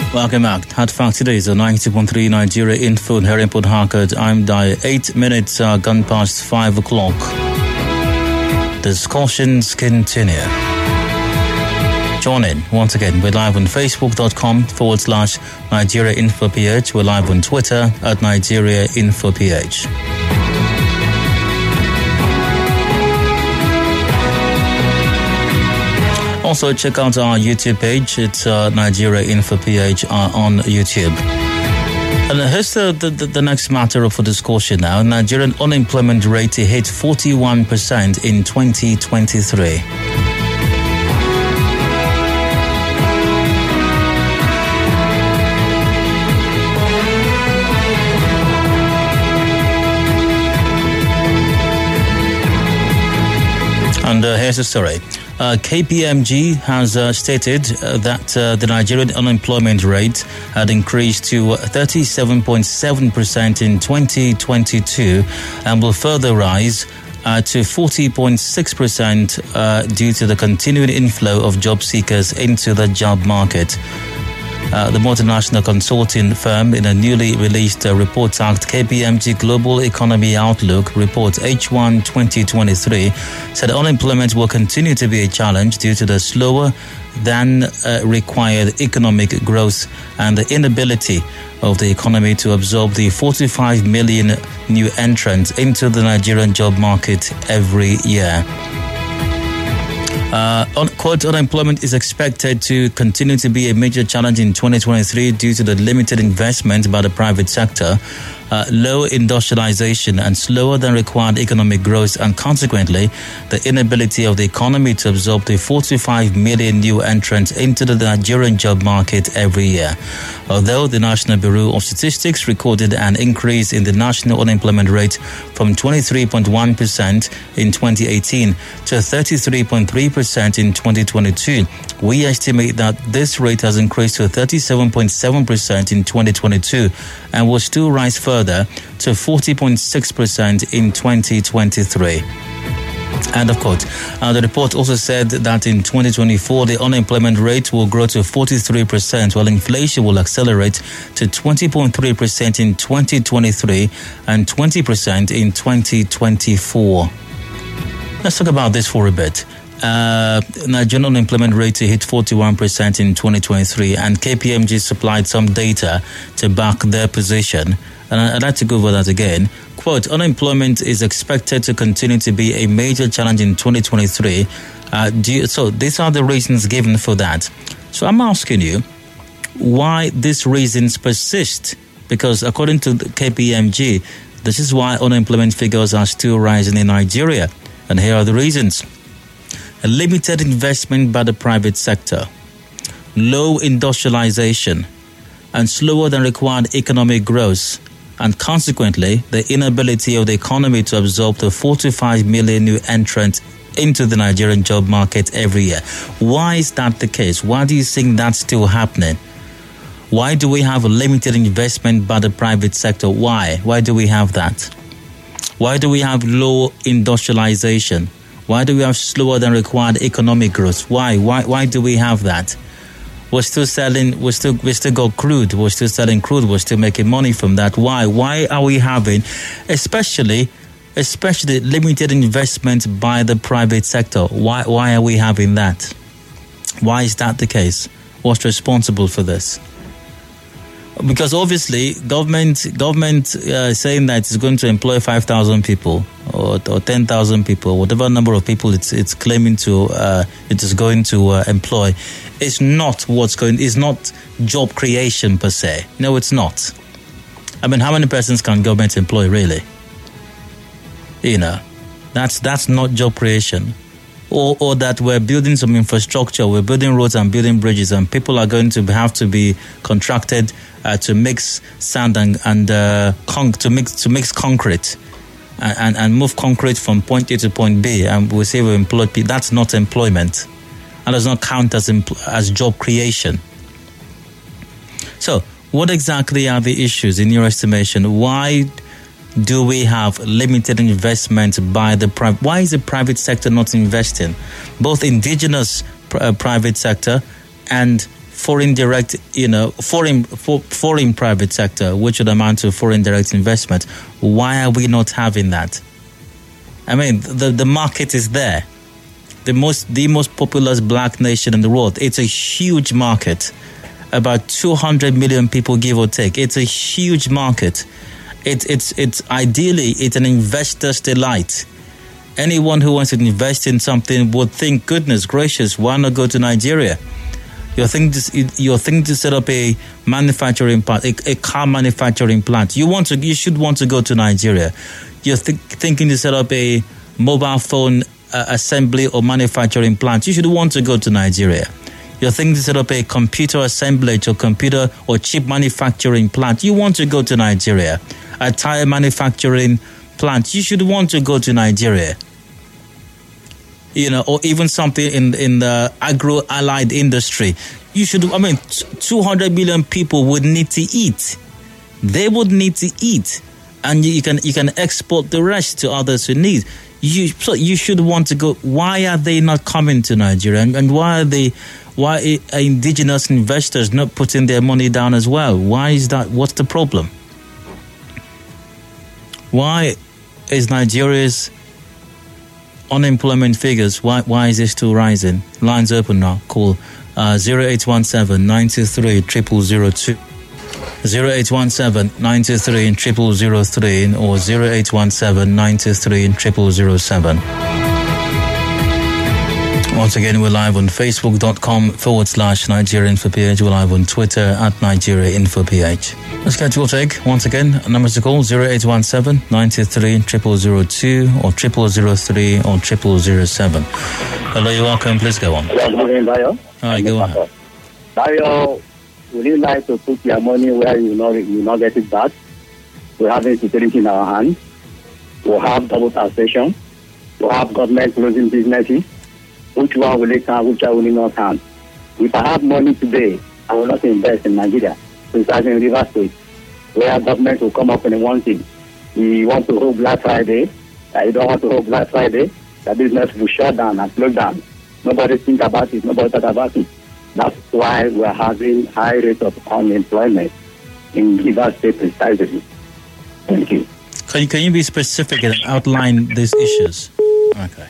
Welcome back. Hard Fact today is a 90.3 Nigeria Info here in Port Harcourt. I'm Dyer. 8 minutes gone past 5 o'clock. Discussions continue. Join in once again. We're live on facebook.com/Nigeria Info PH. We're live on Twitter at Nigeria Info PH. Also, check out our YouTube page. It's Nigeria Info PH on YouTube. And here's the next matter for discussion now. Nigerian unemployment rate hit 41% in 2023. And here's the story. KPMG has stated that the Nigerian unemployment rate had increased to 37.7% in 2022 and will further rise to 40.6% due to the continuing inflow of job seekers into the job market. The multinational consulting firm, in a newly released report act, KPMG Global Economy Outlook report H1 2023, said unemployment will continue to be a challenge due to the slower than required economic growth and the inability of the economy to absorb the 45 million new entrants into the Nigerian job market every year. Quote, unemployment is expected to continue to be a major challenge in 2023 due to the limited investment by the private sector, low industrialization and slower than required economic growth, and consequently the inability of the economy to absorb the 45 million new entrants into the Nigerian job market every year. Although the National Bureau of Statistics recorded an increase in the national unemployment rate from 23.1% in 2018 to 33.3% in 2022, we estimate that this rate has increased to 37.7% in 2022 and will still rise further to 40.6% in 2023. And of course, the report also said that in 2024, the unemployment rate will grow to 43%, while inflation will accelerate to 20.3% in 2023 and 20% in 2024. Let's talk about this for a bit. Nigerian unemployment rate hit 41% in 2023, and KPMG supplied some data to back their position. And I'd like to go over that again. Quote, unemployment is expected to continue to be a major challenge in 2023. So these are the reasons given for that. So I'm asking you why these reasons persist, because according to the KPMG, this is why unemployment figures are still rising in Nigeria. And here are the reasons. A limited investment by the private sector, low industrialization, and slower than required economic growth, and consequently, the inability of the economy to absorb the 45 million new entrants into the Nigerian job market every year. Why is that the case? Why do you think that's still happening? Why do we have a limited investment by the private sector? Why? Why do we have that? Why do we have low industrialization? Why do we have slower than required economic growth? Why do we have that? We still got crude. We're still selling crude. We're still making money from that. Why? Why are we having, especially limited investment by the private sector? Why are we having that? Why is that the case? What's responsible for this? Because obviously, government saying that it's going to employ 5,000 people or 10,000 people, whatever number of people it's claiming to it is going to employ, is not is not job creation per se. No, it's not. I mean, how many persons can government employ really? You know, that's not job creation. Or that we're building some infrastructure, we're building roads and building bridges, and people are going to have to be contracted to mix sand and to mix concrete and move concrete from point A to point B, and we say we employ people. That's not employment, and does not count as job creation. So, what exactly are the issues in your estimation? Why do we have limited investment by the private? Why is the private sector not investing? Both indigenous private sector and foreign direct, foreign private sector, which would amount to foreign direct investment. Why are we not having that? I mean, the market is there. The most populous black nation in the world. It's a huge market. About 200 million people, give or take. It's a huge market. It's ideally, it's an investor's delight. Anyone who wants to invest in something would think, goodness gracious, why not go to Nigeria? You're thinking to set up a manufacturing plant, a car manufacturing plant. You should want to go to Nigeria. You're thinking to set up a mobile phone assembly or manufacturing plant. You should want to go to Nigeria. You're thinking to set up a computer assemblage or computer or chip manufacturing plant. You want to go to Nigeria. A tire manufacturing plant. You should want to go to Nigeria. Or even something in the agro-allied industry. 200 million people would need to eat. They would need to eat. And you can export the rest to others who need. So you should want to go. Why are they not coming to Nigeria? And why are indigenous investors not putting their money down as well? Why is that? What's the problem? Why is Nigeria's unemployment figures, why is it still rising? Lines open now. Call 0817 923 0002. 0817 923 0003 or 0817 923 0007. Once again, we're live on facebook.com/NigeriaInfoPH. We're live on Twitter @NigeriaInfoPH. Let's get your take. Once again, numbers to call 0817 923 0002 or 0003 or 0007. Hello, you're welcome. Please go on. Good morning, Dayo. All right, go on. Dayo, would you like to put your money where you not get it back? We have insecurity in our hands. We have double taxation. We have government closing businesses. Which one will it have? Which one will it not have? If I have money today, I will not invest in Nigeria. Besides in River State, where government will come up and one thing. We want to hold Black Friday. You don't want to hold Black Friday. The business will shut down and close down. Nobody think about it. Nobody talk about it. That's why we're having high rate of unemployment in River State precisely. Thank you. Can you be specific and outline these issues? Okay.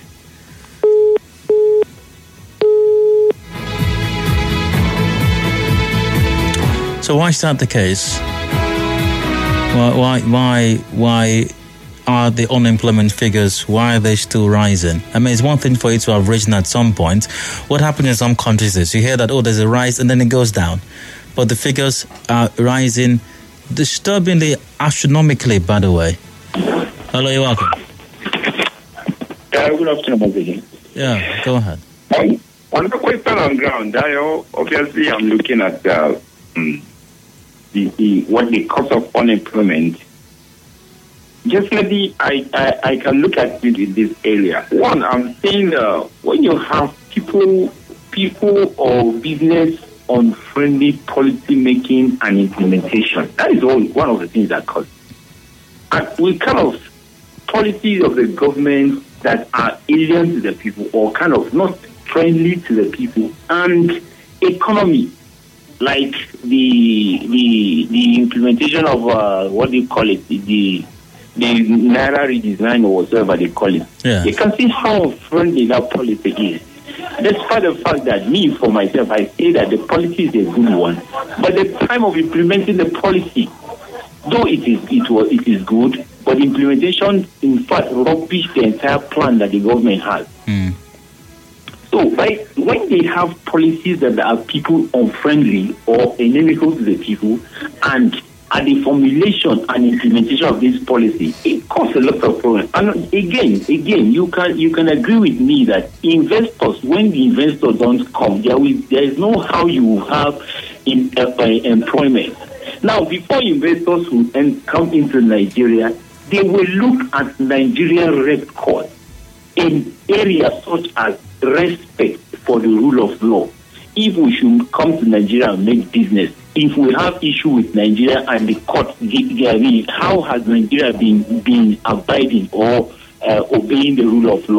So why is that the case? Why are the unemployment figures, why are they still rising? I mean, it's one thing for it to have risen at some point. What happens in some countries is you hear that, there's a rise and then it goes down. But the figures are rising disturbingly, astronomically, by the way. Hello, you're welcome. Good afternoon, again. Yeah, go ahead. On the question on ground, obviously I'm looking at what the cost of unemployment. Just maybe I can look at it in this area. One, I'm saying when you have people or business unfriendly policy making and implementation, that is one of the things that causes. And we kind of policies of the government that are alien to the people or kind of not friendly to the people, and economy. Like the implementation of what do you call it, the Naira redesign or whatever they call it. Yeah. You can see how friendly that policy is. Despite the fact that me, for myself, I say that the policy is a good one, but the time of implementing the policy, though it is good, but the implementation, in fact, rubbish the entire plan that the government has. So, when they have policies that are people unfriendly or inimical to the people, and at the formulation and implementation of this policy, it causes a lot of problems. And again, you can agree with me that investors, when the investors don't come, there is no how you have employment. Now, before investors will come into Nigeria, they will look at Nigerian record in areas such as respect for the rule of law. If we should come to Nigeria and make business, if we have issue with Nigeria and the court, how has Nigeria been abiding or obeying the rule of law?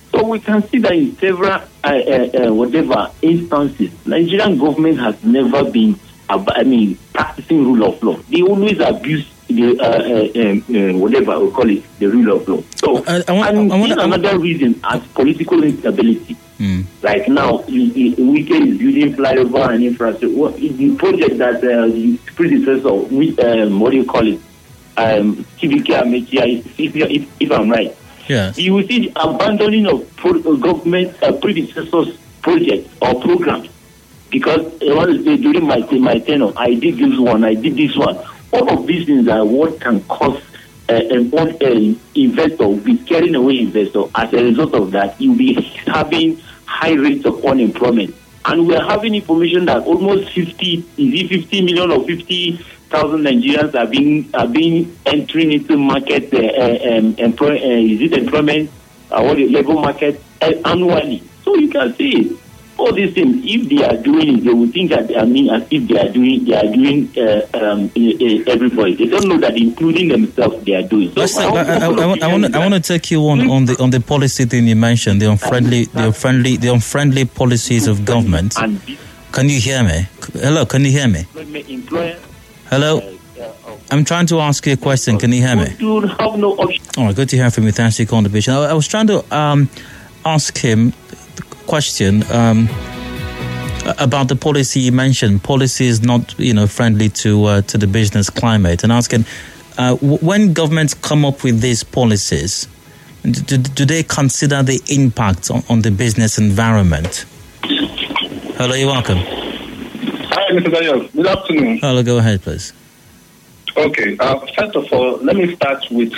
So we can see that in several whatever instances, Nigerian government has never been, practicing rule of law. They always abuse the whatever we call it, the rule of law. So another reason as political instability. Like now, Wike is building flyover and infrastructure. The project that the predecessor, what do you call it, TBK Amechi, if I'm right. Yes. You will see the abandoning of government predecessors' projects or programs, because during my tenure, I did this one, I did this one. All of these things are what can cause an investor be carrying away investor. As a result of that, you'll be having high rates of unemployment. And we're having information that almost 50 million or 50,000 Nigerians are being entering into market employment or the labor market annually. So you can see all these things. If they are doing it, they will think that as if they are doing everybody. They don't know that including themselves they are doing. So I want to take you on the policy thing you mentioned, the unfriendly policies of government. Can you hear me? Hello, can you hear me? Hello. I'm trying to ask you a question. Can you hear me? You have no option. All right, good to hear from you. Thanks for your contribution. I was trying to ask him question about the policy you mentioned. Policy is not, friendly to the business climate, and asking when governments come up with these policies, do they consider the impact on the business environment? Hello, you're welcome. Hi, Mr. Daniel. Good afternoon. Hello, go ahead, please. Okay. First of all, let me start with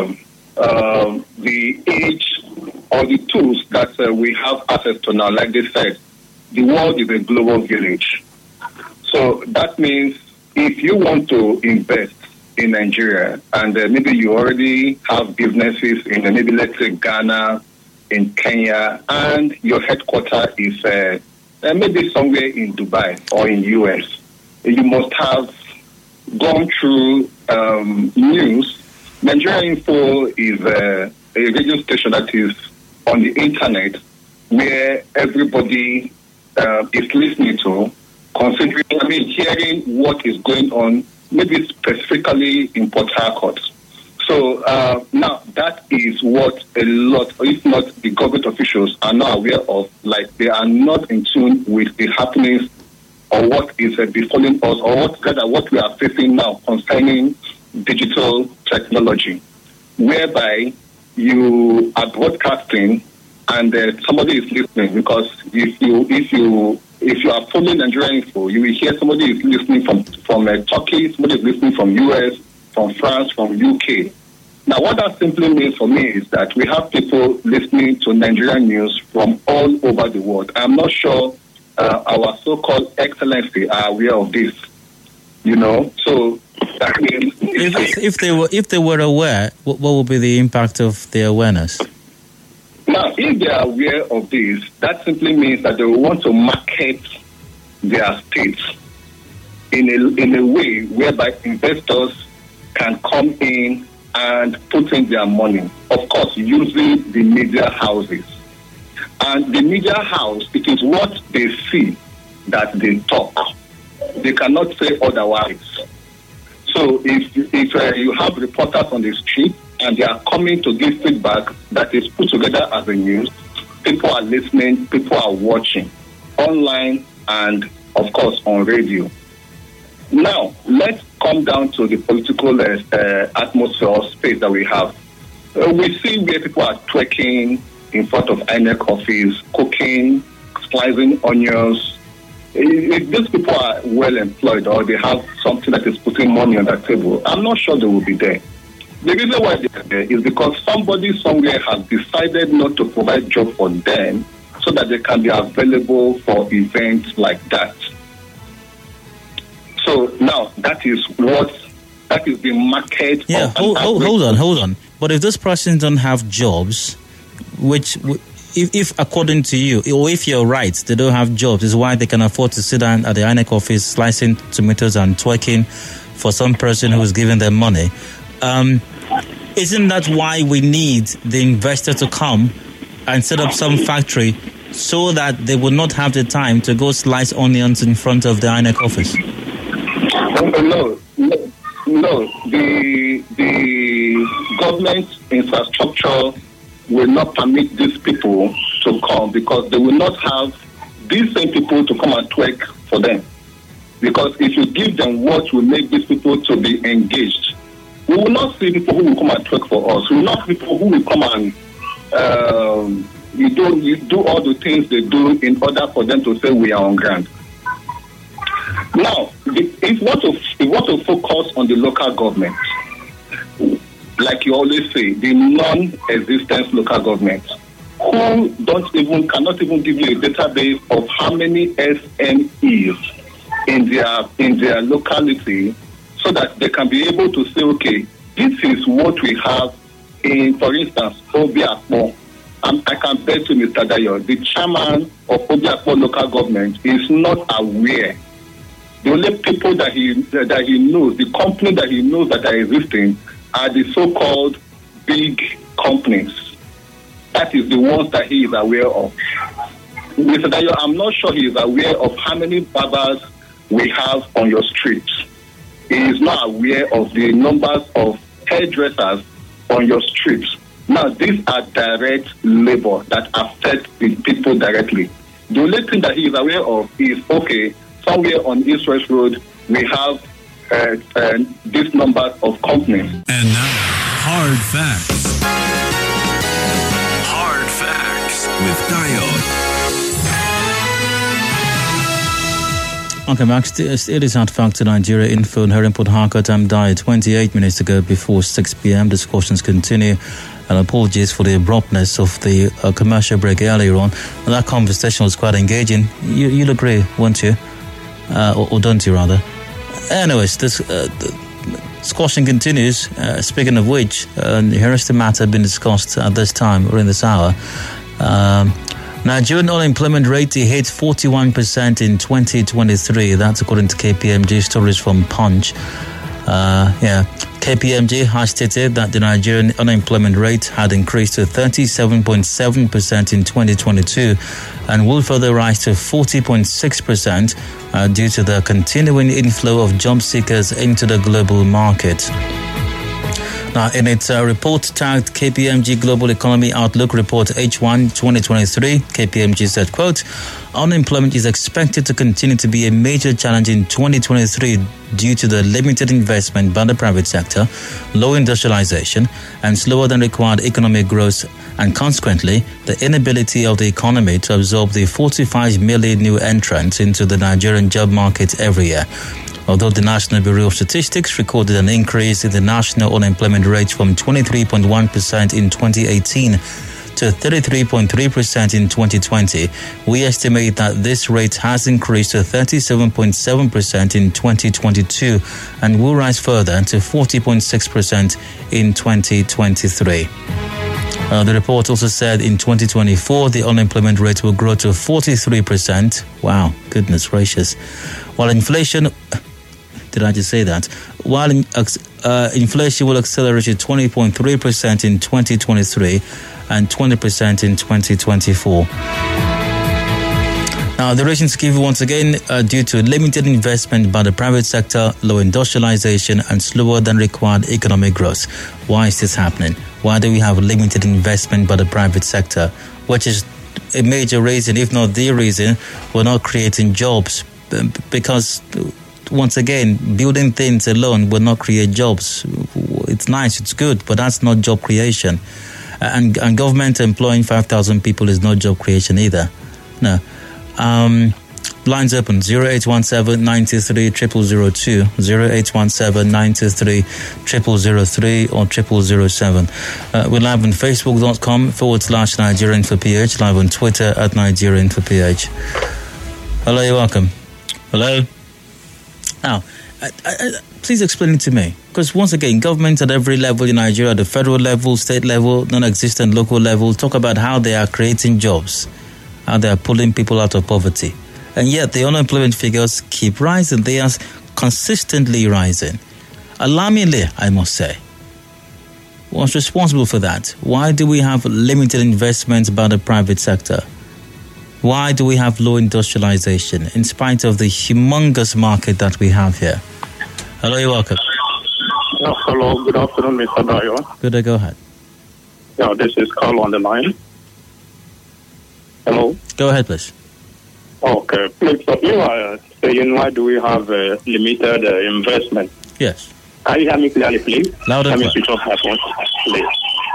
the age or the tools that we have access to now. Like they said, the world is a global village. So that means if you want to invest in Nigeria and maybe you already have businesses in maybe let's say Ghana, in Kenya, and your headquarters is maybe somewhere in Dubai or in US, you must have gone through news. Nigeria Info is a radio station that is on the internet where everybody is listening to, hearing what is going on, maybe specifically in Port Harcourt. So now that is what a lot, if not the government officials, are not aware of. Like they are not in tune with the happenings or what is befalling us, or what we are facing now concerning digital technology, whereby you are broadcasting and somebody is listening. Because if you are following Nigerian Info, you will hear somebody is listening from Turkey, somebody is listening from US, from France, from UK. Now, what that simply means for me is that we have people listening to Nigerian news from all over the world. I'm not sure our so-called excellency are aware of this. So that means if they were aware, what would be the impact of their awareness? Now, if they are aware of this, that simply means that they will want to market their states in a way whereby investors can come in and put in their money. Of course, using the media houses. And the media house, it is what they see that they talk. They cannot say otherwise. So if you have reporters on the street and they are coming to give feedback that is put together as a news, people are listening, people are watching online and, of course, on radio. Now, let's come down to the political atmosphere or space that we have. We see where people are twerking in front of INEC office, cooking, slicing onions. If these people are well employed or they have something that is putting money on the table, I'm not sure they will be there. The reason why they are there is because somebody somewhere has decided not to provide job for them so that they can be available for events like that. So now that is the market. Yeah, hold on. But if those persons don't have jobs, which if according to you, or if you're right, they don't have jobs, is why they can afford to sit down at the INEC office slicing tomatoes and twerking for some person who is giving them money. Isn't that why we need the investor to come and set up some factory so that they would not have the time to go slice onions in front of the INEC office? No. The government infrastructure will not permit these people to come because they will not have these same people to come and twerk for them. Because if you give them what will make these people to be engaged, we will not see people who will come and twerk for us. We will not see people who will come and you do all the things they do in order for them to say we are on ground. Now, if you want to focus on the local government, like you always say, the non-existent local government, who cannot even give you a database of how many SMEs in their locality, so that they can be able to say, okay, this is what we have in, for instance, Obiakpo. I can bet to Mr. Dayo, the chairman of Obiakpo local government is not aware. The only people that he knows, the company that he knows that are existing, are the so-called big companies. That is the ones that he is aware of. Mr. Dayo, I'm not sure he is aware of how many barbers we have on your streets. He is not aware of the numbers of hairdressers on your streets. Now, these are direct labor that affect the people directly. The only thing that he is aware of is, okay, somewhere on East West Road, we have this number of companies. And now, Hard Facts. Hard Facts with Dayo. Okay, Max, it is Hard Facts to Nigeria Info and her input Harcourt. I'm Dayo. 28 minutes to go before 6 p.m. Discussions continue. And apologies for the abruptness of the commercial break earlier on. And that conversation was quite engaging. You'll agree, won't you? Or don't you, rather? Anyways, this discussion continues. Speaking of which, here is the matter being discussed at this time or in this hour. Nigerian unemployment rate hit 41% in 2023. That's according to KPMG stories from Punch. KPMG has stated that the Nigerian unemployment rate had increased to 37.7% in 2022 and will further rise to 40.6% due to the continuing inflow of job seekers into the global market. Now, in its report tagged KPMG Global Economy Outlook Report H1 2023, KPMG said, quote, unemployment is expected to continue to be a major challenge in 2023 due to the limited investment by the private sector, low industrialization, and slower than required economic growth, and consequently, the inability of the economy to absorb the 45 million new entrants into the Nigerian job market every year. Although the National Bureau of Statistics recorded an increase in the national unemployment rate from 23.1% in 2018 to 33.3% in 2020, we estimate that this rate has increased to 37.7% in 2022 and will rise further to 40.6% in 2023. The report also said in 2024, the unemployment rate will grow to 43%. Wow, goodness gracious. While inflation... Did I just say that? While inflation will accelerate to 20.3% in 2023 and 20% in 2024. Now, the reasons given once again are due to limited investment by the private sector, low industrialization, and slower than required economic growth. Why is this happening? Why do we have limited investment by the private sector? Which is a major reason, if not the reason, we're not creating jobs. Because... once again, building things alone will not create jobs. It's nice, it's good, but that's not job creation. And government employing 5,000 people is not job creation either. No. Lines open 0817-93-0002, 0817-93-0003 or 0007. We're live on Facebook.com/NigerianForPH, live on Twitter @NigerianForPH. Hello, you're welcome. Hello. Now, please explain it to me. Because once again, governments at every level in Nigeria, the federal level, state level, non-existent local level, talk about how they are creating jobs, how they are pulling people out of poverty. And yet the unemployment figures keep rising. They are consistently rising. Alarmingly, I must say. was responsible for that? Why do we have limited investments by the private sector? Why do we have low industrialization in spite of the humongous market that we have here? Hello, you're welcome. Hello, good afternoon, Mr. Dayo. Good day, go ahead. Yeah, this is Carl on the line. Hello? Go ahead, please. Okay, please, so you are saying why do we have limited investment? Yes. Can you hear me clearly, please? Loud and clear. Let me switch off my phone, please.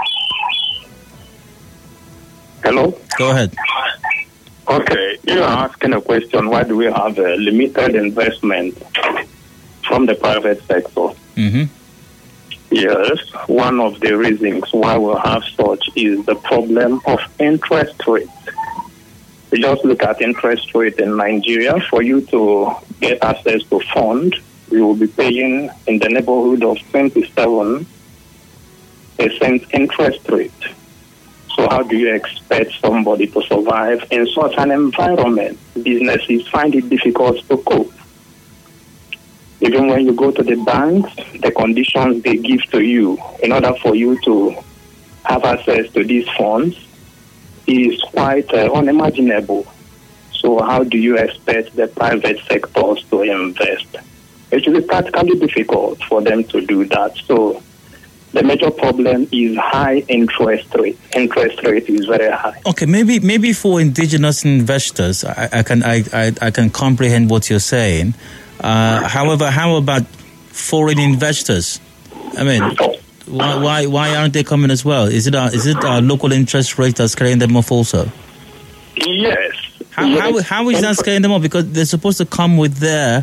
Hello? Go ahead. Okay, you are asking a question, why do we have limited investment from the private sector? Mm-hmm. Yes, one of the reasons why we have such is the problem of interest rates. You just look at interest rate in Nigeria. For you to get access to funds, you will be paying in the neighborhood of 27% interest rate. So how do you expect somebody to survive in such an environment? Businesses find it difficult to cope. Even when you go to the banks, the conditions they give to you in order for you to have access to these funds is quite unimaginable. So how do you expect the private sectors to invest? It will be practically difficult for them to do that. So the major problem is high interest rate. Interest rate is very high. Okay, maybe for indigenous investors, I can comprehend what you're saying. However, how about foreign investors? I mean, why aren't they coming as well? Is it our local interest rate that's carrying them off also? Yes. How is that scaring them off? Because they're supposed to come with their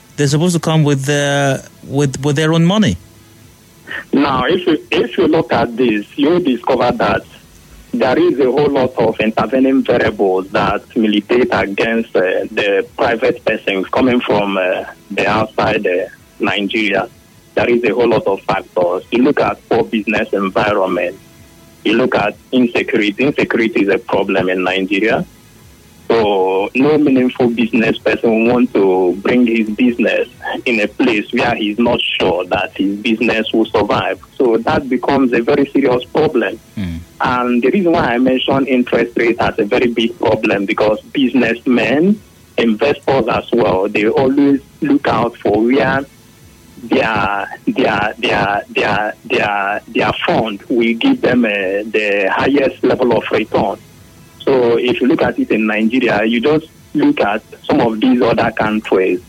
own money. Now, if you look at this, you'll discover that there is a whole lot of intervening variables that militate against the private persons coming from the outside Nigeria. There is a whole lot of factors. You look at poor business environment. You look at insecurity. Insecurity is a problem in Nigeria. So no meaningful business person will want to bring his business in a place where he's not sure that his business will survive. So that becomes a very serious problem. And the reason why I mentioned interest rate as a very big problem, because businessmen, investors as well, they always look out for where their fund will give them the highest level of return. So if you look at it in Nigeria, you just look at some of these other countries.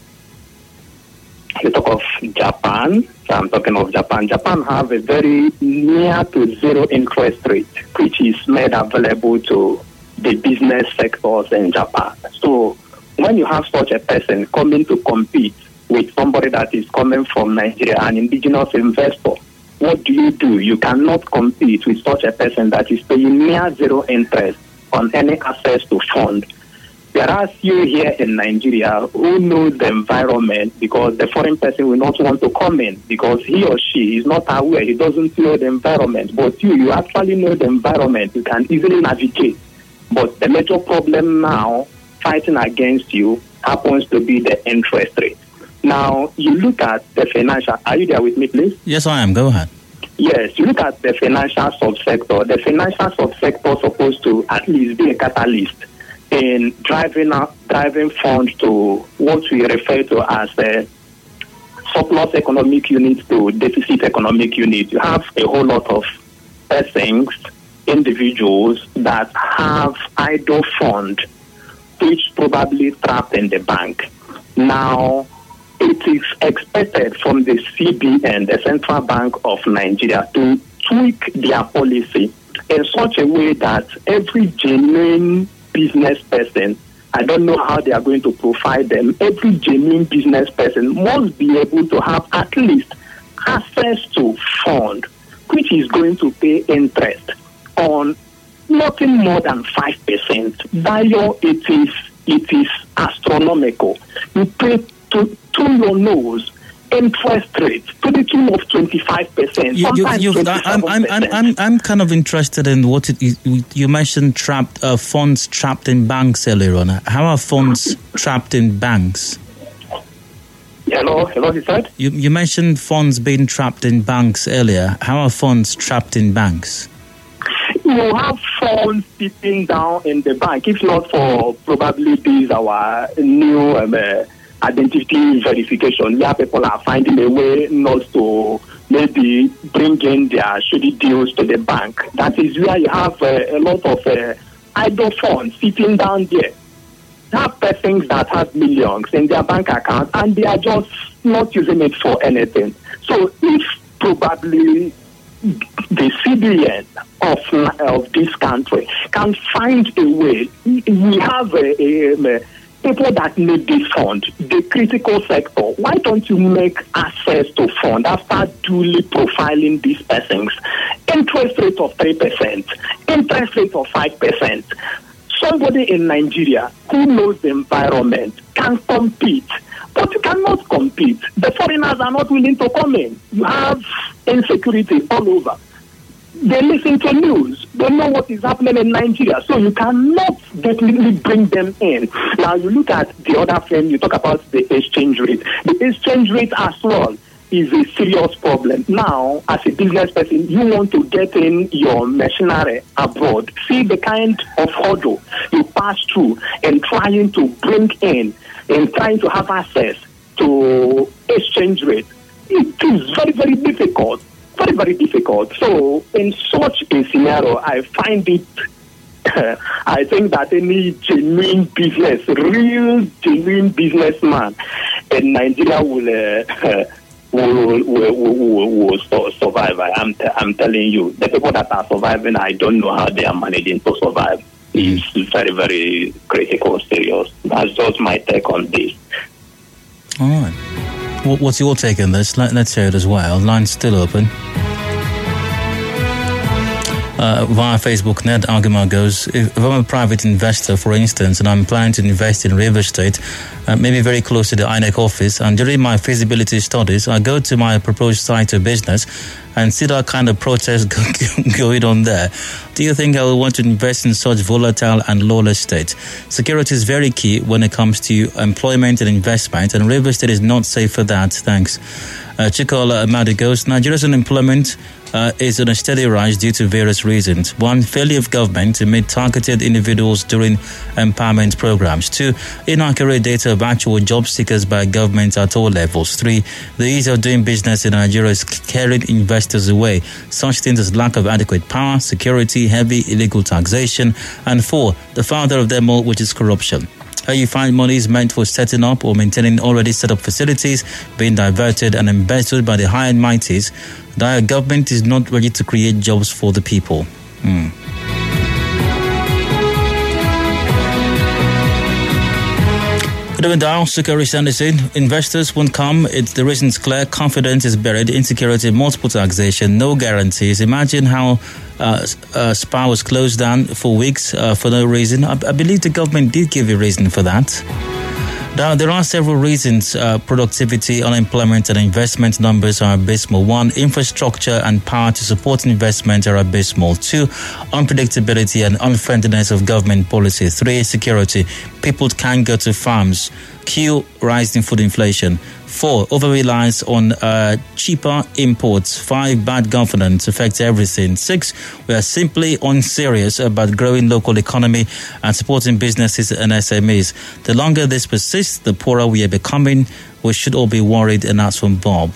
You talk of Japan. So I'm talking of Japan. Japan have a very near to zero interest rate, which is made available to the business sectors in Japan. So when you have such a person coming to compete with somebody that is coming from Nigeria, an indigenous investor, what do? You cannot compete with such a person that is paying near zero interest on any access to fund. Whereas you here in Nigeria who knows the environment, because the foreign person will not want to come in because he or she is not aware, he doesn't know the environment. But you actually know the environment, you can easily navigate. But the major problem now fighting against you happens to be the interest rate. Now, you look at the financial, are you there with me, please? Yes, I am. Go ahead. Yes, you look at the financial subsector. The financial subsector is supposed to at least be a catalyst in driving funds to what we refer to as a surplus economic unit to deficit economic unit. You have a whole lot of persons, individuals that have idle fund, which probably trapped in the bank. Now, it is expected from the CBN, the Central Bank of Nigeria, to tweak their policy in such a way that every genuine business person, I don't know how they are going to profile them, every genuine business person must be able to have at least access to fund, which is going to pay interest on nothing more than 5%. Dayo, it is astronomical. You pay to your nose interest rate to the tune of 25%. I'm kind of interested in what you mentioned. Funds trapped in banks earlier on. How are funds trapped in banks? Hello, he said? You mentioned funds being trapped in banks earlier. How are funds trapped in banks? You have funds sitting down in the bank, if not for probably this our new identity verification, where people are finding a way not to maybe bring in their shady deals to the bank. That is where you have a lot of idle funds sitting down there. You have persons that have millions in their bank account and they are just not using it for anything. So if probably the CBN of this country can find a way, we have people that need this fund, the critical sector. Why don't you make access to fund after duly profiling these persons? Interest rate of 3%, interest rate of 5%. Somebody in Nigeria who knows the environment can compete, but you cannot compete. The foreigners are not willing to come in. You have insecurity all over. They listen to news. They know what is happening in Nigeria. So you cannot definitely bring them in. Now you look at the other frame, you talk about the exchange rate. The exchange rate as well is a serious problem. Now, as a business person, you want to get in your machinery abroad. See the kind of hurdle you pass through in trying to bring in, in trying to have access to exchange rate. It is very, very difficult. Very, very difficult. So, in such a scenario, I find it, I think that any genuine business, real genuine businessman in Nigeria will survive. I'm telling you, the people that are surviving, I don't know how they are managing to survive. It's very, very critical, serious. That's just my take on this. All right. What's your take on this? Let's hear it as well. Line's still open. Via Facebook, Ned argument goes, if I'm a private investor, for instance, and I'm planning to invest in real estate, maybe very close to the INEC office, and during my feasibility studies, I go to my proposed site of business and see that kind of protest going on there. Do you think I will want to invest in such volatile and lawless state? Security is very key when it comes to employment and investment, and real estate is not safe for that. Thanks. Chikola Amadi goes, Nigeria's unemployment is on a steady rise due to various reasons. One, failure of government to meet targeted individuals during empowerment programs. Two, inaccurate data of actual job seekers by government at all levels. Three, the ease of doing business in Nigeria is carrying investors away. Such things as lack of adequate power, security, heavy illegal taxation. And four, the father of them all, which is corruption. How you find money is meant for setting up or maintaining already set up facilities being diverted and embezzled by the high and mighties. The government is not ready to create jobs for the people. Good evening, Dial. Sukari Sanderson. Investors won't come. The reason's clear. Confidence is buried. Insecurity, multiple taxation, no guarantees. Imagine how Spa was closed down for weeks for no reason. I believe the government did give a reason for that. Now, there are several reasons productivity, unemployment and investment numbers are abysmal. One, infrastructure and power to support investment are abysmal. Two, unpredictability and unfriendliness of government policy. Three, security. People can't go to farms. Q, rising food inflation. 4, over-reliance on cheaper imports. 5, bad governance affects everything. 6, we are simply unserious about growing local economy and supporting businesses and SMEs. The longer this persists, the poorer we are becoming. We should all be worried, and that's from Bob.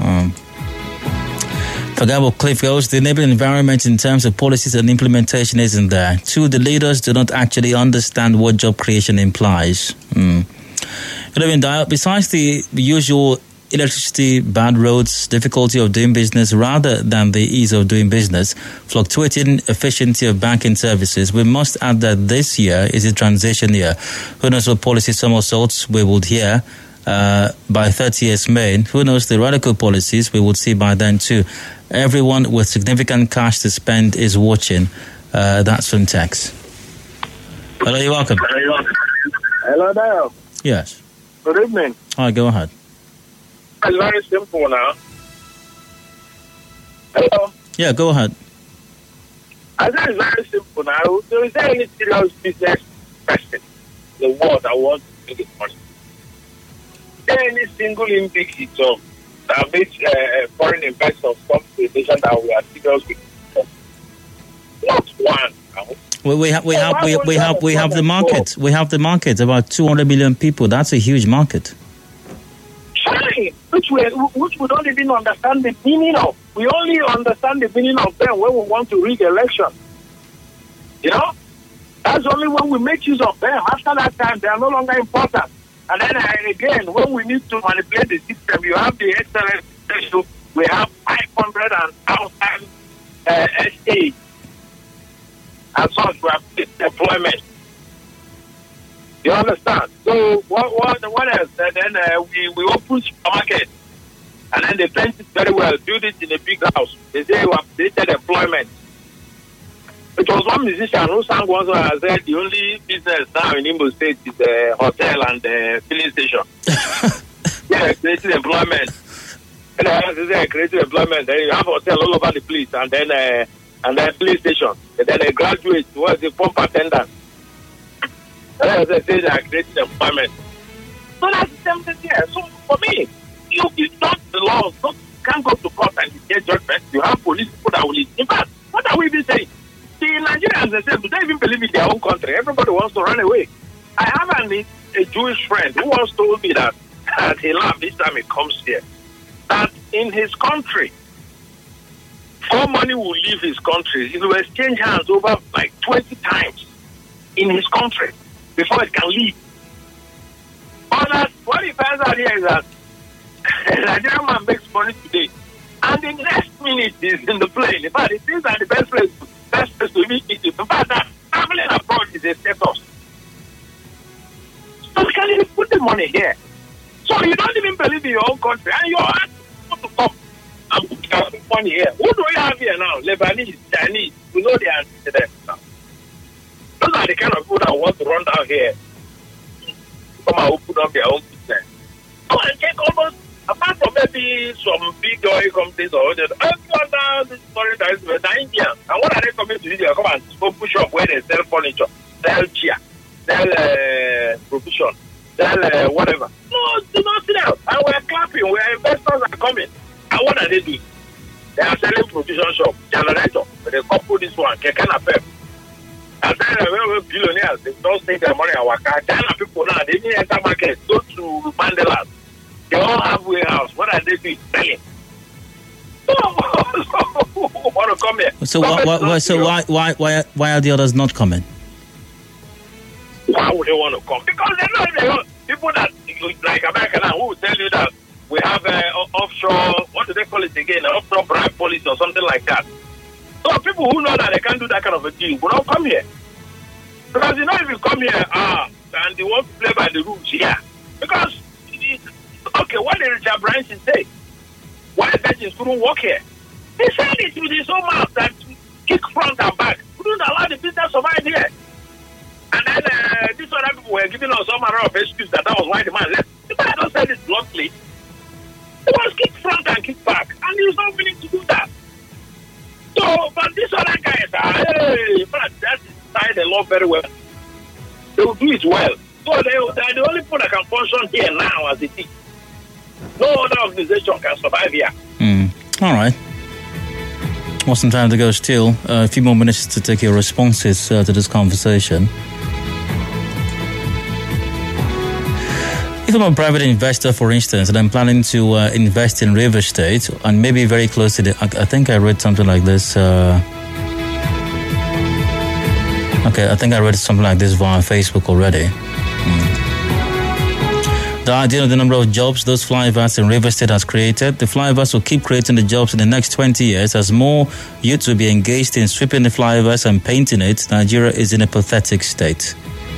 Forget what Cliff goes. The enabling environment in terms of policies and implementation isn't there. 2, the leaders do not actually understand what job creation implies. Besides the usual electricity, bad roads, difficulty of doing business rather than the ease of doing business, fluctuating efficiency of banking services, we must add that this year is a transition year. Who knows what policy somersaults we would hear by 30th May? Who knows the radical policies we would see by then too? Everyone with significant cash to spend is watching. That's from Tex. Hello, you're welcome. Hello there. Yes. Good evening. Hi, go ahead. It's very simple now. Hello? Yeah, go ahead. I think it's very simple now. So is there any serious business person in the world that wants to make it money? there any single indicator that makes foreign investors come to a nation that we are serious with? Not one. We have the market. We have the market. About 200 million people. That's a huge market. Fine, which we don't even understand the meaning of. We only understand the meaning of them when we want to rig election. You know, that's only when we make use of them. After that time, they are no longer important. And then again, when we need to manipulate the system, you have the excellent issue. We have 500,000 SA. And such, we have deployment. You understand? So what else? And then we open supermarket, and then they paint it very well, build it in a big house. They say we have created employment. It was one musician who sang once and said the only business now in Imo State is a hotel and a filling station. Yeah, creating employment. And they say creating employment. Then you have hotel all over the place, and then filling station, and then a graduate who was a pump attendant. As I say, they are creating employment. So that's the same thing here. So for me, it's not the law. You can't go to court and get judgment. You have police people that will. In fact, what are we even saying? The Nigerians themselves, do they even believe in their own country? Everybody wants to run away. I have a Jewish friend who once told me that he laughed each time he comes here. That in his country, before money will leave his country, it will exchange hands over like 20 times in his country before it can leave. But what he finds out here is that a Nigerian man makes money today, and the next minute is in the plane. In fact, it seems that the best place to meet it. In fact, that traveling abroad is a status. So you can't even put the money here. So you don't even believe in your own country, and you're asking to come and put money here. Who do we have here now? Lebanese, Chinese. We know they are there now. Those are the kind of people that want to run down here, come and open up their own business. Go and take almost, apart from maybe some big oil companies or others, everyone down this foreign that is India. And what are they coming to do? They come and open shop where they sell furniture, sell chair, sell provision, sell whatever. No, do not sit down. And we're clapping, where investors are coming. And what are they doing? They are selling provision shop, generator. They couple this one, Kekana Pep. And then when billionaires, they don't take their money and work. China people now, they didn't enter market, go to Mandela. They all have warehouse. What are they doing? Selling. Want to come here? So why are the others not coming? Why would they want to come? Because they know people that like America now who will tell you that we have offshore. What do they call it again? Offshore bribe policy or something like that. So people who know that they can't do that kind of a deal will not come here. Because you know if you come here and they want to play by the rules here. Because okay, what did Richard Branson say? Why Virgins couldn't work here? He said it with his own mouth that kick front and back. Couldn't allow the business to survive here. And then these other people were giving us some manner of excuse that was why the man left. The man don't say this bluntly. He was kick front and kick back. And he was not willing to do that. So, but these other guys hey, man, that is inside the law very well. They will do it well. So they are the only people that can function here now as it is. No other organization can survive here. All right. Well, some time to go still. A few more minutes to take your responses to this conversation. If I'm a private investor, for instance, and I'm planning to invest in real estate, and maybe very close to the... I think I read something like this. Okay, I think I read something like this via Facebook already. The idea of the number of jobs those flyovers in real estate has created, the flyovers will keep creating the jobs in the next 20 years as more youths will be engaged in sweeping the flyovers and painting it. Nigeria is in a pathetic state.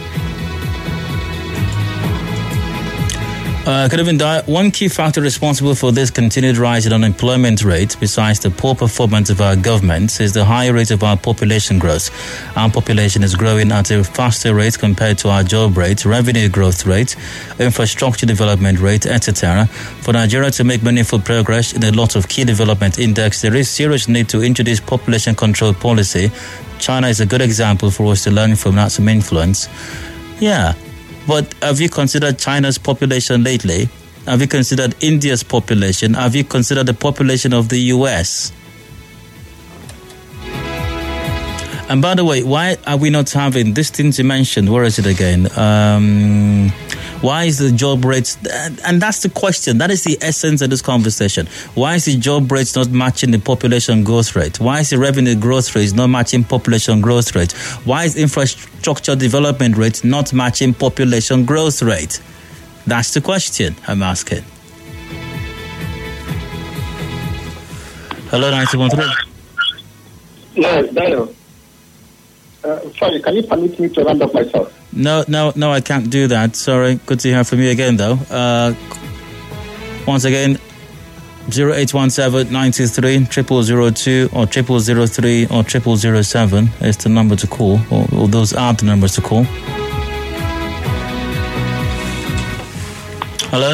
One key factor responsible for this continued rise in unemployment rate, besides the poor performance of our government, is the high rate of our population growth. Our population is growing at a faster rate compared to our job rate, revenue growth rate, infrastructure development rate, etc. For Nigeria to make meaningful progress in a lot of key development index, there is serious need to introduce population control policy. China is a good example for us to learn from, not some influence. Yeah. But have you considered China's population lately? Have you considered India's population? Have you considered the population of the US? And by the way, why are we not having these things you mentioned? Where is it again? Why is the job rate? And that's the question. That is the essence of this conversation. Why is the job rate not matching the population growth rate? Why is the revenue growth rate not matching population growth rate? Why is infrastructure development rate not matching population growth rate? That's the question I'm asking. Hello, 91.3. Yes, Daniel. Sorry, can you permit me to round up myself? No, I can't do that. Sorry. Good to hear from you again, though. Once again, 0817-923-0002 or 0003 or 0007 is the number to call, or those are the numbers to call. Hello?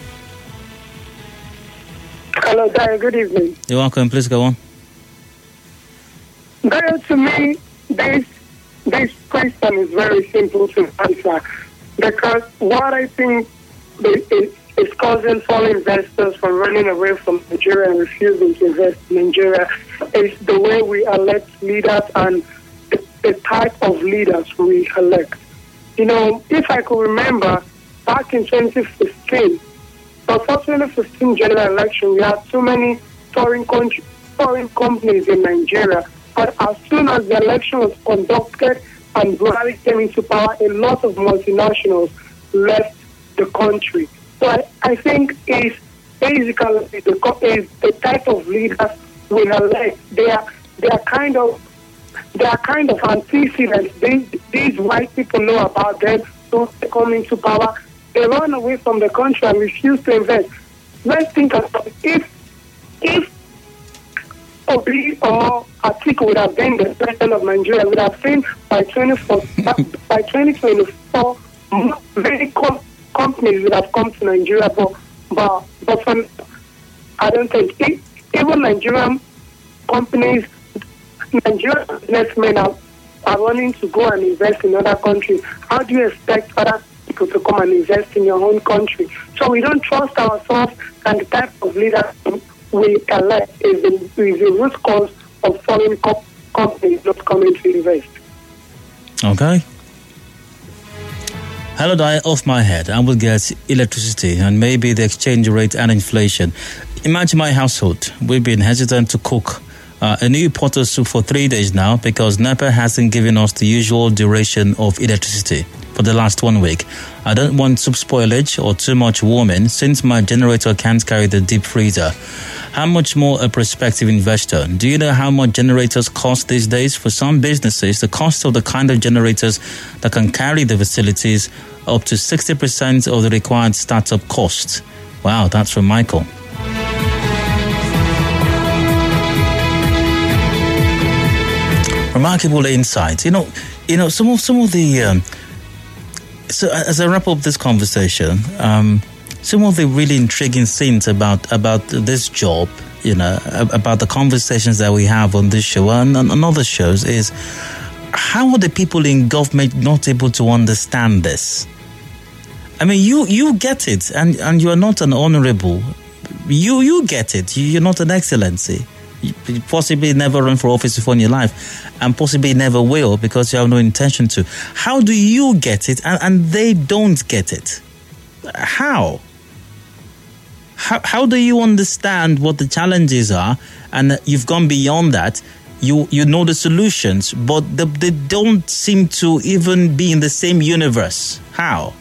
Hello, Daniel. Good evening. You're welcome. Please go on. Daniel, to me, this question is very simple to answer, because what I think is causing foreign investors from running away from Nigeria and refusing to invest in Nigeria is the way we elect leaders and the type of leaders we elect. You know, if I could remember, back in 2015, before 2015 general election, we had too many foreign companies in Nigeria. But as soon as the election was conducted and Buhari came into power, a lot of multinationals left the country. So I think it's basically the type of leaders we elect. They are kind of antecedents. These white people know about them. So they come into power, they run away from the country and refuse to invest. Let's think about it. If Obi or Atiku would have been the president of Nigeria, would have seen by 2024 many companies would have come to Nigeria, but I don't think even Nigerian companies, Nigerian businessmen are running to go and invest in other countries. How do you expect other people to come and invest in your own country? So we don't trust ourselves, and the type of leaders we elect is the root cause of foreign companies not coming to invest. Okay. Hello, Dai, off my head, I will get electricity and maybe the exchange rate and inflation. Imagine my household. We've been hesitant to cook a new pot of soup for 3 days now because NEPA hasn't given us the usual duration of electricity for the last 1 week. I don't want soup spoilage or too much warming since my generator can't carry the deep freezer. How much more a prospective investor? Do you know how much generators cost these days? For some businesses, the cost of the kind of generators that can carry the facilities up to 60% of the required startup cost. Wow, that's from Michael. Remarkable insight. You know, some of the. So as I wrap up this conversation, some of the really intriguing things about this job, about the conversations that we have on this show and on other shows is, how are the people in government not able to understand this? I mean, you get it, and you are not an honorable. You get it. You're not an excellency. You possibly never run for office before in your life, and possibly never will because you have no intention to. How do you get it, and they don't get it? How do you understand what the challenges are, and you've gone beyond that? You know the solutions, but they don't seem to even be in the same universe. How?